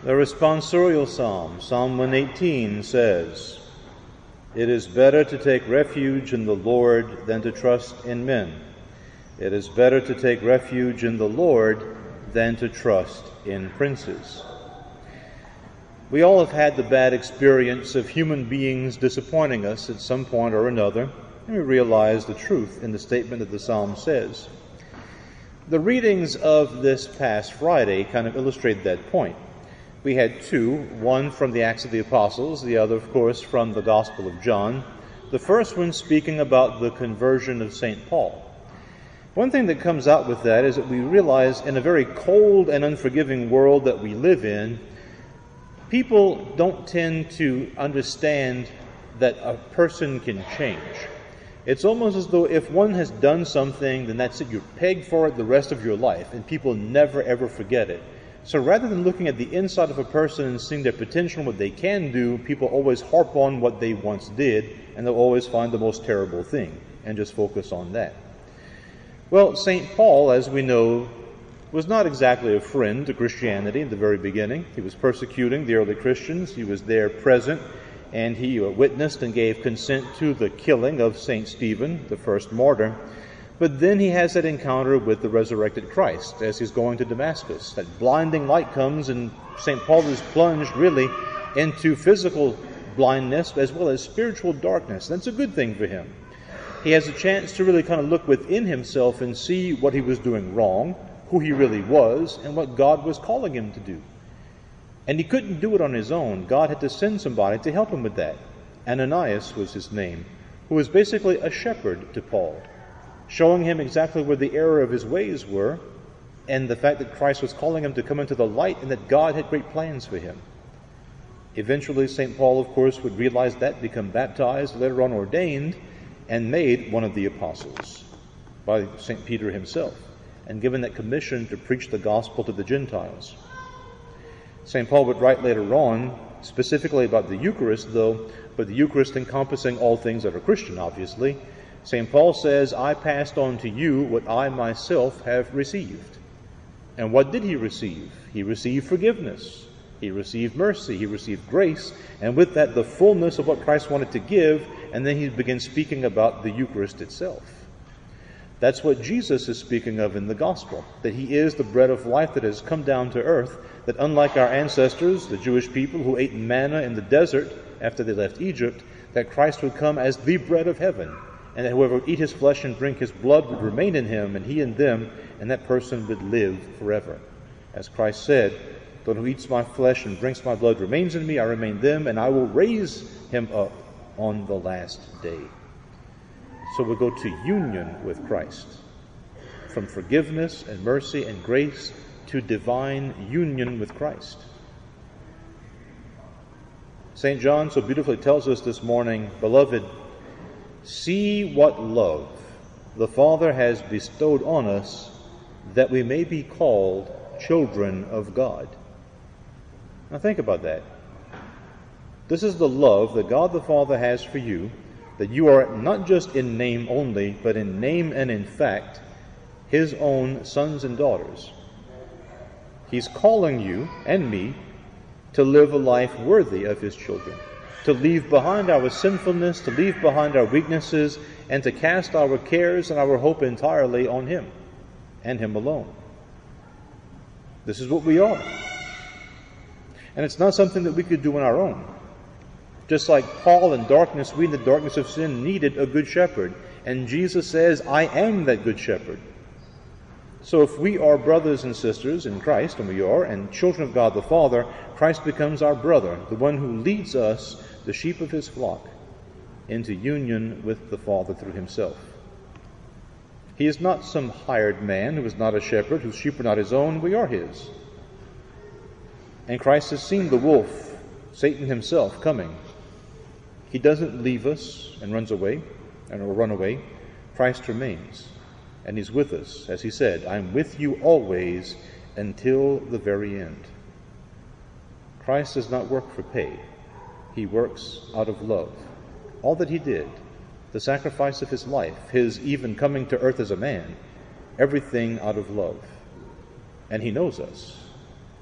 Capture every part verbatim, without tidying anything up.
The responsorial psalm, Psalm one eighteen, says, "It is better to take refuge in the Lord than to trust in men. It is better to take refuge in the Lord than to trust in princes." We all have had the bad experience of human beings disappointing us at some point or another, and we realize the truth in the statement that the psalm says. The readings of this past Friday kind of illustrate that point. We had two, one from the Acts of the Apostles, the other, of course, from the Gospel of John. The first one speaking about the conversion of Saint Paul. One thing that comes out with that is that we realize in a very cold and unforgiving world that we live in, people don't tend to understand that a person can change. It's almost as though if one has done something, then that's it. You're pegged for it the rest of your life, and people never, ever forget it. So rather than looking at the inside of a person and seeing their potential and what they can do, people always harp on what they once did, and they'll always find the most terrible thing and just focus on that. Well, Saint Paul, as we know, was not exactly a friend to Christianity in the very beginning. He was persecuting the early Christians. He was there present, and he witnessed and gave consent to the killing of Saint Stephen, the first martyr. But then he has that encounter with the resurrected Christ as he's going to Damascus. That blinding light comes, and Saint Paul is plunged really into physical blindness as well as spiritual darkness. That's a good thing for him. He has a chance to really kind of look within himself and see what he was doing wrong, who he really was, and what God was calling him to do. And he couldn't do it on his own. God had to send somebody to help him with that. Ananias was his name, who was basically a shepherd to Paul, showing him exactly where the error of his ways were, and the fact that Christ was calling him to come into the light, and that God had great plans for him. Eventually, Saint Paul, of course, would realize that, become baptized, later on ordained, and made one of the apostles by Saint Peter himself, and given that commission to preach the gospel to the Gentiles. Saint Paul would write later on, specifically about the Eucharist, though, but the Eucharist encompassing all things that are Christian, obviously. Saint Paul says, "I passed on to you what I myself have received." And what did he receive? He received forgiveness. He received mercy. He received grace. And with that, the fullness of what Christ wanted to give. And then he begins speaking about the Eucharist itself. That's what Jesus is speaking of in the gospel, that he is the bread of life that has come down to earth, that unlike our ancestors, the Jewish people who ate manna in the desert after they left Egypt, that Christ would come as the bread of heaven, and that whoever would eat his flesh and drink his blood would remain in him, and he in them, and that person would live forever. As Christ said, "The one who eats my flesh and drinks my blood remains in me, I remain in them, and I will raise him up on the last day." So we go to union with Christ, from forgiveness and mercy and grace to divine union with Christ. Saint John so beautifully tells us this morning, "Beloved, see what love the Father has bestowed on us, that we may be called children of God." Now think about that. This is the love that God the Father has for you, that you are not just in name only, but in name and in fact, his own sons and daughters. He's calling you and me to live a life worthy of his children, to leave behind our sinfulness, to leave behind our weaknesses, and to cast our cares and our hope entirely on him and him alone. This is what we are. And it's not something that we could do on our own. Just like Paul in darkness, we in the darkness of sin needed a good shepherd. And Jesus says, "I am that good shepherd." So if we are brothers and sisters in Christ, and we are, and children of God the Father, Christ becomes our brother, the one who leads us, the sheep of his flock, into union with the Father through himself. He is not some hired man who is not a shepherd, whose sheep are not his own. We are his. And Christ has seen the wolf, Satan himself, coming. He doesn't leave us and runs away, and will run away. Christ remains, and he's with us. As he said, "I'm with you always until the very end." Christ does not work for pay. He works out of love. All that he did, the sacrifice of his life, his even coming to earth as a man, everything out of love. And he knows us.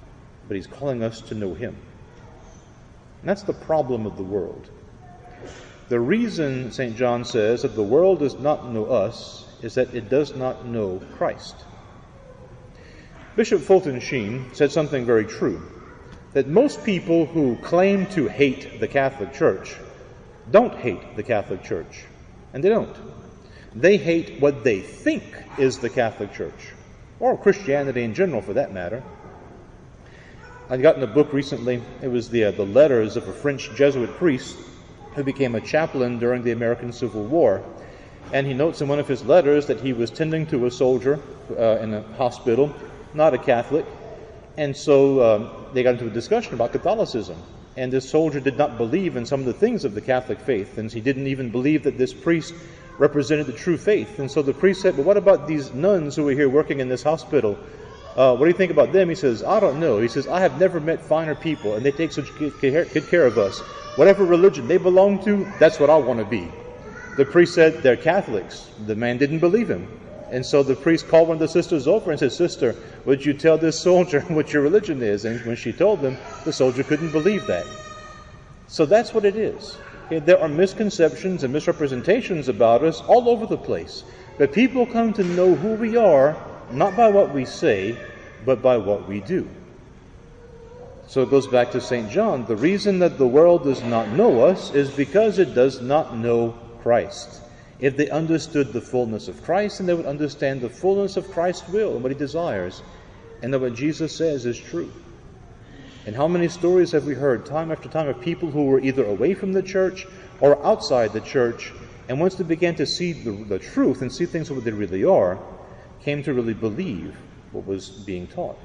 but he's calling us to know him. And that's the problem of the world. The reason Saint John says that the world does not know us is that it does not know Christ. Bishop Fulton Sheen said something very true, that most people who claim to hate the Catholic Church don't hate the Catholic Church, and they don't. They hate what they think is the Catholic Church, or Christianity in general for that matter. I'd gotten a book recently. It was the, uh, the letters of a French Jesuit priest who became a chaplain during the American Civil War. And he notes in one of his letters that he was tending to a soldier uh, in a hospital, not a Catholic. And so um, they got into a discussion about Catholicism. And this soldier did not believe in some of the things of the Catholic faith. And he didn't even believe that this priest represented the true faith. And so the priest said, well, what about these nuns who are here working in this hospital? Uh, what do you think about them? He says, I don't know. He says, I have never met finer people, and they take such good care of us. Whatever religion they belong to, that's what I want to be. The priest said, they're Catholics. The man didn't believe him. And so the priest called one of the sisters over and said, Sister, would you tell this soldier what your religion is? And when she told him, the soldier couldn't believe that. So that's what it is. Okay, there are misconceptions and misrepresentations about us all over the place. But people come to know who we are not by what we say, but by what we do. So it goes back to Saint John. The reason that the world does not know us is because it does not know Christ. If they understood the fullness of Christ, then they would understand the fullness of Christ's will and what he desires, and that what Jesus says is true. And how many stories have we heard time after time of people who were either away from the church or outside the church, and once they began to see the, the truth and see things for what they really are, came to really believe what was being taught.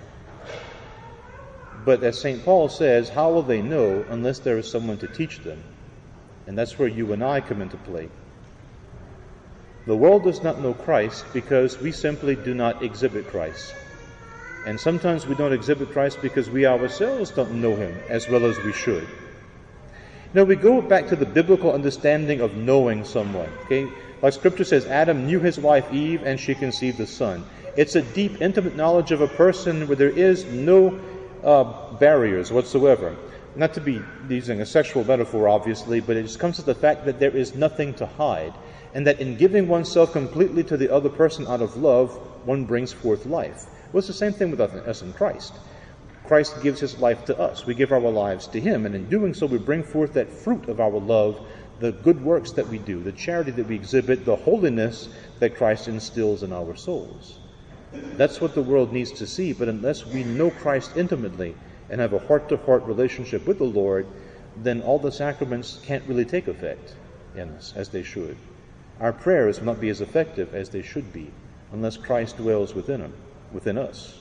But as Saint Paul says, how will they know unless there is someone to teach them? And that's where you and I come into play. The world does not know Christ because we simply do not exhibit Christ. And sometimes we don't exhibit Christ because we ourselves don't know him as well as we should. Now we go back to the biblical understanding of knowing someone. Okay, like Scripture says, Adam knew his wife Eve, and she conceived a son. It's a deep, intimate knowledge of a person where there is no uh, barriers whatsoever. Not to be using a sexual metaphor, obviously, but it just comes to the fact that there is nothing to hide, and that in giving oneself completely to the other person out of love, one brings forth life. Well, it's the same thing with us in Christ. Christ gives his life to us. We give our lives to him, and in doing so we bring forth that fruit of our love, the good works that we do, the charity that we exhibit, the holiness that Christ instills in our souls. That's what the world needs to see, but unless we know Christ intimately and have a heart-to-heart relationship with the Lord, then all the sacraments can't really take effect in us as they should. Our prayers will not be as effective as they should be unless Christ dwells within them, within us.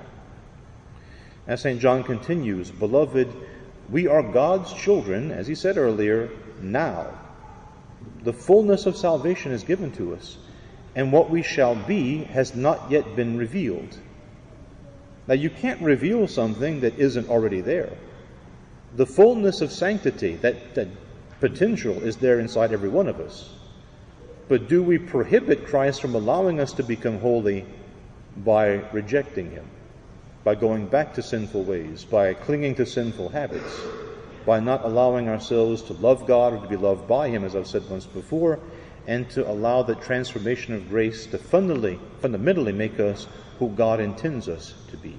As Saint John continues, Beloved, we are God's children, as he said earlier, now. The fullness of salvation is given to us, and what we shall be has not yet been revealed. Now, you can't reveal something that isn't already there. The fullness of sanctity, that, that potential, is there inside every one of us. But do we prohibit Christ from allowing us to become holy by rejecting him, by going back to sinful ways, by clinging to sinful habits, by not allowing ourselves to love God or to be loved by him, as I've said once before, and to allow the transformation of grace to fundamentally, fundamentally make us who God intends us to be?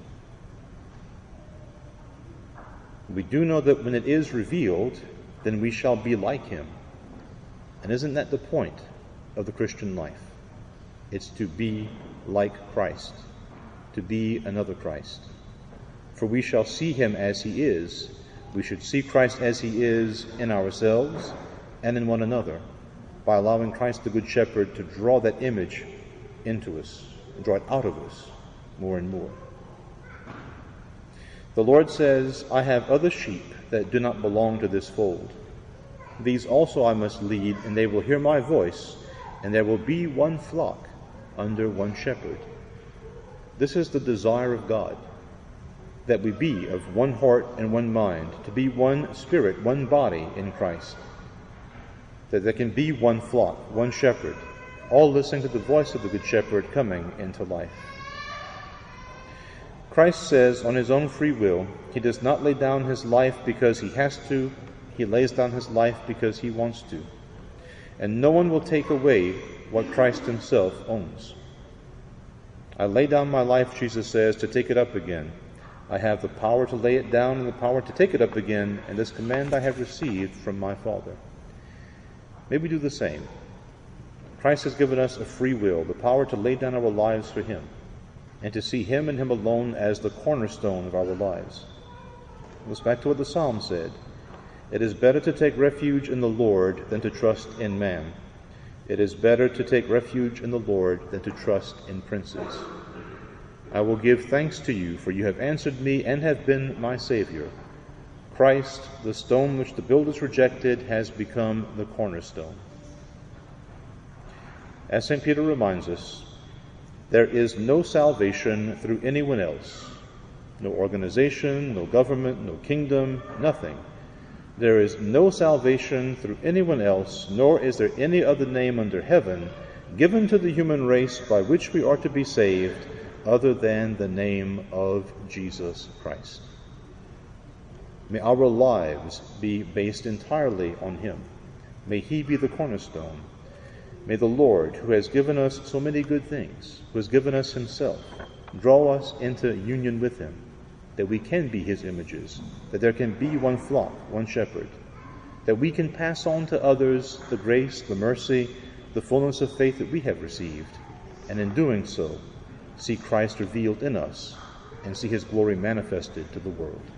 We do know that when it is revealed, then we shall be like him. And isn't that the point of the Christian life? It's to be like Christ, to be another Christ. For we shall see him as he is. We should see Christ as he is in ourselves and in one another, by allowing Christ the Good Shepherd to draw that image into us, draw it out of us more and more. The Lord says, I have other sheep that do not belong to this fold. These also I must lead, and they will hear my voice, and there will be one flock under one shepherd. This is the desire of God, that we be of one heart and one mind, to be one spirit, one body in Christ. That there can be one flock, one shepherd, all listening to the voice of the Good Shepherd coming into life. Christ says on his own free will, he does not lay down his life because he has to, he lays down his life because he wants to. And no one will take away what Christ himself owns. I lay down my life, Jesus says, to take it up again. I have the power to lay it down and the power to take it up again, and this command I have received from my Father. May we do the same. Christ has given us a free will, the power to lay down our lives for him, and to see him and him alone as the cornerstone of our lives. It goes back to what the Psalm said. It is better to take refuge in the Lord than to trust in man. It is better to take refuge in the Lord than to trust in princes. I will give thanks to you, for you have answered me and have been my Savior. Christ, the stone which the builders rejected, has become the cornerstone. As Saint Peter reminds us, there is no salvation through anyone else. No organization, no government, no kingdom, nothing. There is no salvation through anyone else, nor is there any other name under heaven given to the human race by which we are to be saved, other than the name of Jesus Christ. May our lives be based entirely on him. May he be the cornerstone. May the Lord, who has given us so many good things, who has given us himself, draw us into union with him, that we can be his images, that there can be one flock, one shepherd, that we can pass on to others the grace, the mercy, the fullness of faith that we have received, and in doing so, see Christ revealed in us and see his glory manifested to the world.